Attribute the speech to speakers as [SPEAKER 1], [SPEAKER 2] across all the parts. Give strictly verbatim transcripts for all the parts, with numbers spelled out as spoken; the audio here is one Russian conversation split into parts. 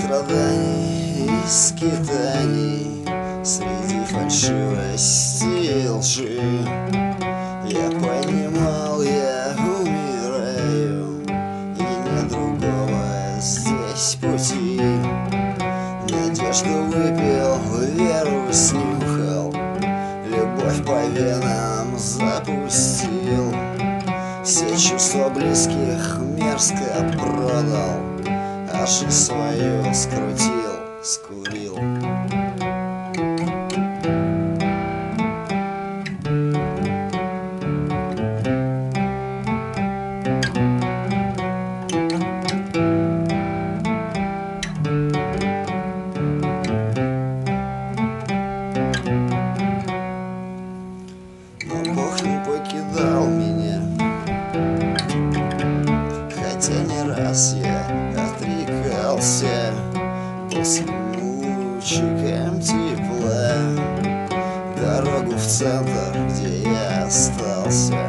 [SPEAKER 1] страданий и скитаний, среди фальшивости и лжи, я понимал, я умираю, и нет другого здесь пути. Надежду выпил, веру снюхал, любовь по венам запустил, все чувства близких мерзко продал, а жизнь свою скрутил, скурил. Но Бог не покидал меня, хотя не раз я отрекался, был своим лучиком тепла, дорогу в центр, где я остался.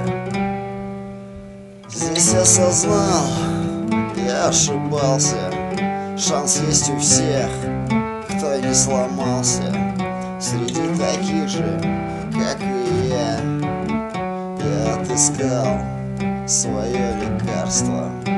[SPEAKER 1] Здесь осознал, я ошибался, шанс есть у всех, кто не сломался. Среди таких же, как и я, я отыскал свое лекарство.